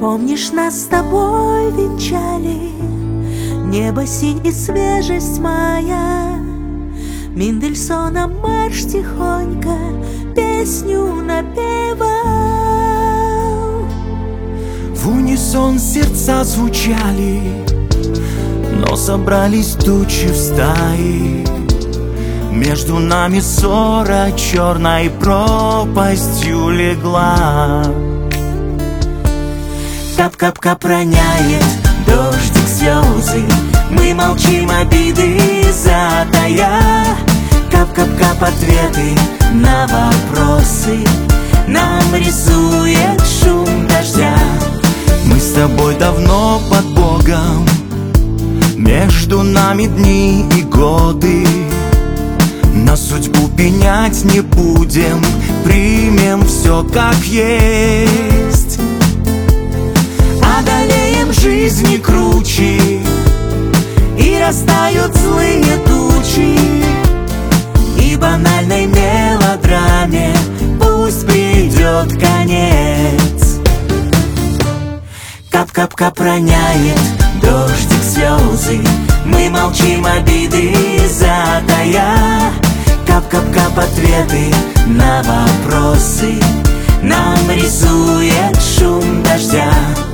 Помнишь, нас с тобой венчали небо, синь и свежесть моя. Мендельсона марш тихонько песню напевал. В унисон сердца звучали, но собрались тучи в стаи. Между нами ссора черной пропастью легла. Кап-кап-кап роняет дождик слезы, мы молчим, обиды затая. Кап-кап-кап ответы на вопросы нам рисует шум дождя. Мы с тобой давно под Богом, между нами дни и годы. На судьбу пенять не будем, примем все как есть. Одолеем жизни кручи, и растают злые тучи. И банальной мелодраме пусть придет конец. Кап-кап-кап роняет дождик слезы, мы молчим, обиды затая. Кап-кап-кап ответы на вопросы нам рисует шум дождя.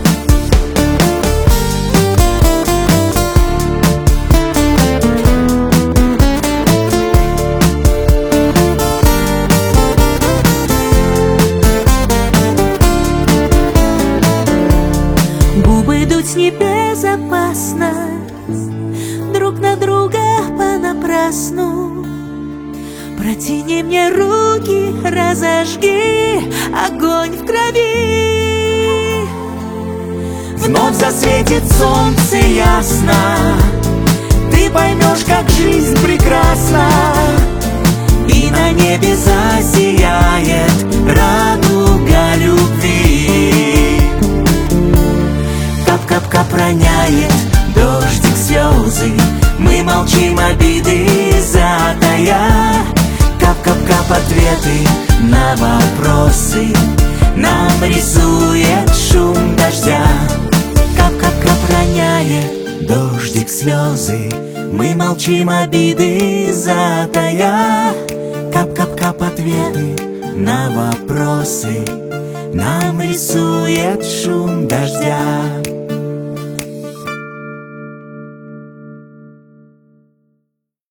Губы дуть небезопасно, друг на друга понапрасну. Протяни мне руки, разожги огонь в крови. Вновь засветит солнце ясно, ты поймешь, как жизнь прекрасна. И на небе засияет радуга любви. Кап-кап-кап роняет дождик слезы, мы молчим, обиды затая. Кап-кап-кап ответы на вопросы нам рисует шум дождя. Кап-кап-кап роняет дождик слезы, мы молчим, обиды затая. Кап-кап-кап ответы на вопросы нам рисует шум дождя.